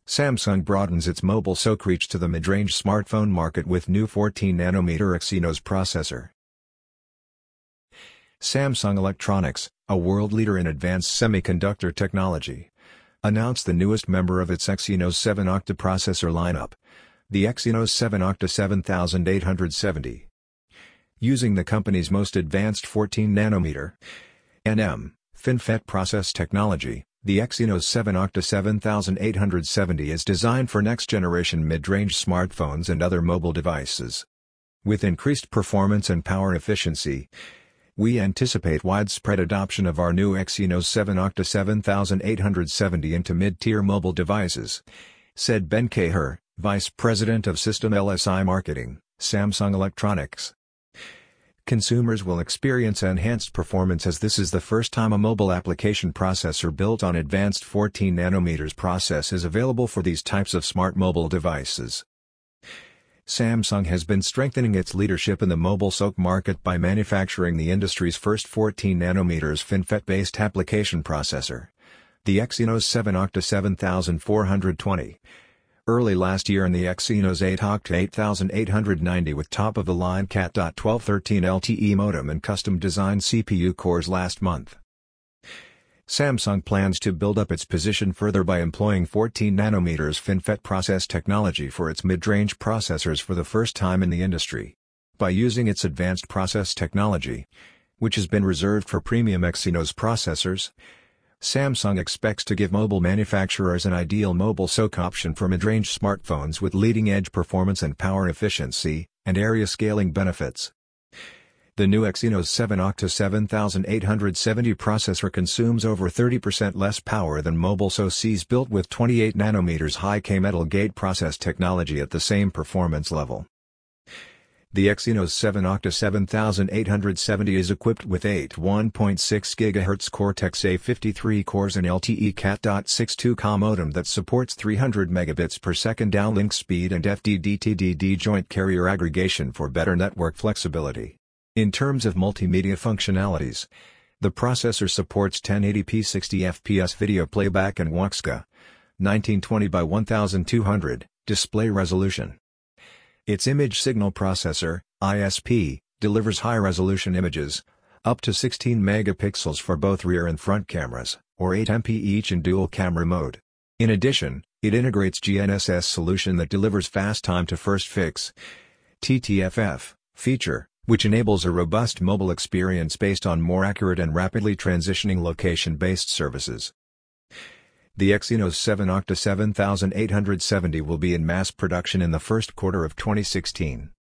Samsung broadens its mobile SoC reach to the mid-range smartphone market with new 14nm Exynos processor. Samsung Electronics, a world leader in advanced semiconductor technology, announced the newest member of its Exynos 7 Octa processor lineup, the Exynos 7 Octa 7870. Using the company's most advanced 14nm (nm) FinFET process technology, the Exynos 7 Octa 7870 is designed for next-generation mid-range smartphones and other mobile devices. With increased performance and power efficiency, we anticipate widespread adoption of our new Exynos 7 Octa 7870 into mid-tier mobile devices, said Ben Kaher, Vice President of System LSI Marketing, Samsung Electronics. Consumers will experience enhanced performance as this is the first time a mobile application processor built on advanced 14nm process is available for these types of smart mobile devices. Samsung has been strengthening its leadership in the mobile SoC market by manufacturing the industry's first 14nm FinFET-based application processor, the Exynos 7 Octa 7420. Early last year in the Exynos 8 Octa 8890 with top-of-the-line Cat.1213 LTE modem and custom-designed CPU cores last month. Samsung plans to build up its position further by employing 14nm FinFET process technology for its mid-range processors for the first time in the industry. By using its advanced process technology, which has been reserved for premium Exynos processors, Samsung expects to give mobile manufacturers an ideal mobile SoC option for mid-range smartphones with leading-edge performance and power efficiency, and area scaling benefits. The new Exynos 7 Octa 7870 processor consumes over 30% less power than mobile SoCs built with 28nm high-K metal gate process technology at the same performance level. The Exynos 7 Octa 7870 is equipped with 8 1.6 GHz Cortex-A53 cores and LTE Cat.62K modem that supports 300 megabits per second downlink speed and FDD-TDD joint carrier aggregation for better network flexibility. In terms of multimedia functionalities, the processor supports 1080p 60fps video playback and WXGA 1920 by 1200 display resolution. Its image signal processor, ISP, delivers high-resolution images, up to 16 megapixels for both rear and front cameras, or 8MP each in dual-camera mode. In addition, it integrates GNSS solution that delivers fast time to first fix (TTFF) feature, which enables a robust mobile experience based on more accurate and rapidly transitioning location-based services. The Exynos 7 Octa 7870 will be in mass production in the first quarter of 2016.